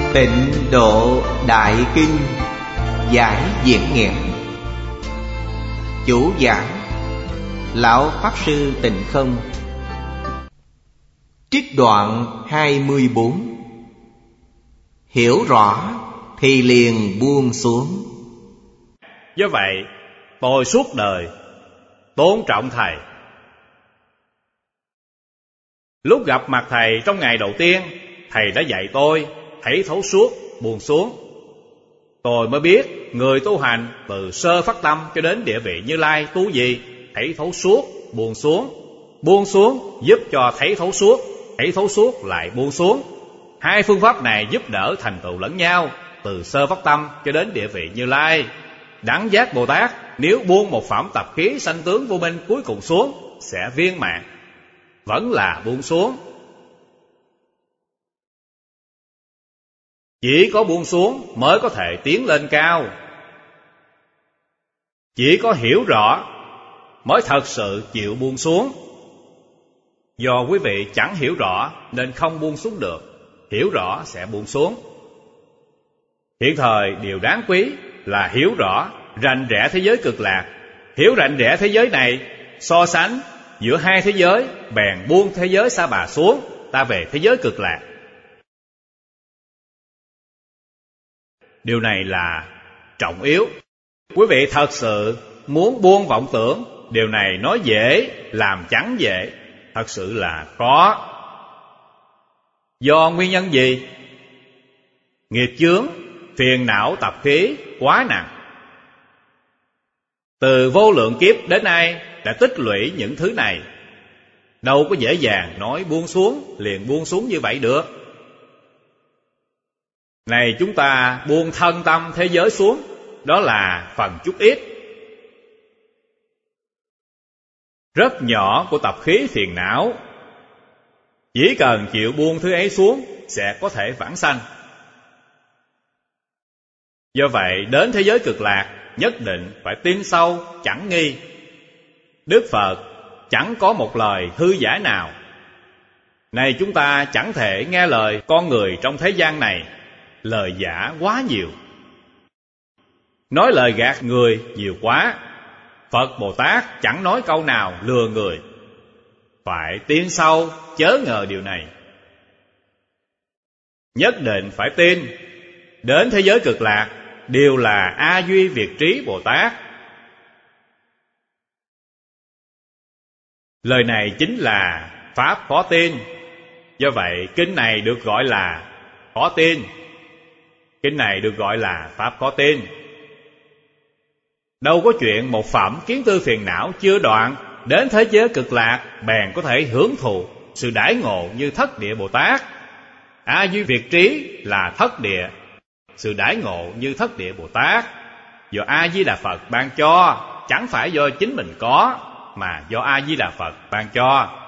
Tịnh Độ Đại Kinh giải diễn nghĩa. Chủ giảng Lão Pháp Sư Tịnh Không. Trích đoạn 24. Hiểu rõ thì liền buông xuống. Do vậy tôi suốt đời tôn trọng thầy. Lúc gặp mặt thầy trong ngày đầu tiên, thầy đã dạy tôi thấy thấu suốt, buông xuống. Tôi mới biết người tu hành từ sơ phát tâm cho đến địa vị Như Lai tu gì? Thấy thấu suốt, buông xuống. Buông xuống giúp cho thấy thấu suốt lại buông xuống. Hai phương pháp này giúp đỡ thành tựu lẫn nhau, từ sơ phát tâm cho đến địa vị Như Lai. Đẳng giác Bồ Tát nếu buông một phẩm tập khí sanh tướng vô minh cuối cùng xuống sẽ viên mãn, vẫn là buông xuống. Chỉ có buông xuống mới có thể tiến lên cao. Chỉ có hiểu rõ mới thật sự chịu buông xuống. Do quý vị chẳng hiểu rõ nên không buông xuống được, hiểu rõ sẽ buông xuống. Hiện thời điều đáng quý là hiểu rõ rành rẽ thế giới cực lạc. Hiểu rành rẽ thế giới này, so sánh giữa hai thế giới, bèn buông thế giới Sa Bà xuống, ta về thế giới cực lạc. Điều này là trọng yếu. Quý vị thật sự muốn buông vọng tưởng, điều này nói dễ, làm chẳng dễ, thật sự là khó. Do nguyên nhân gì? Nghiệp chướng, phiền não tập khí quá nặng. Từ vô lượng kiếp đến nay đã tích lũy những thứ này, đâu có dễ dàng nói buông xuống liền buông xuống như vậy được. Này chúng ta buông thân tâm thế giới xuống, đó là phần chút ít, rất nhỏ của tập khí phiền não. Chỉ cần chịu buông thứ ấy xuống sẽ có thể vãng sanh. Do vậy đến thế giới cực lạc nhất định phải tin sâu chẳng nghi. Đức Phật chẳng có một lời hư giả nào. Này chúng ta chẳng thể nghe lời con người trong thế gian này, lời giả quá nhiều, nói lời gạt người nhiều quá. Phật Bồ Tát chẳng nói câu nào lừa người. Phải tin sâu chớ ngờ điều này. Nhất định phải tin đến thế giới cực lạc đều là A Duy Việt Trí Bồ Tát. Lời này chính là pháp khó tin. Do vậy kinh này được gọi là khó tin. Kinh này được gọi là pháp khó tin. Đâu có chuyện một phẩm kiến tư phiền não chưa đoạn đến thế giới cực lạc bèn có thể hưởng thụ sự đãi ngộ như Thất Địa Bồ Tát. A Duy Việt Trí là thất địa, sự đãi ngộ như Thất Địa Bồ Tát do A Di Đà Phật ban cho, chẳng phải do chính mình có mà do A Di Đà Phật ban cho.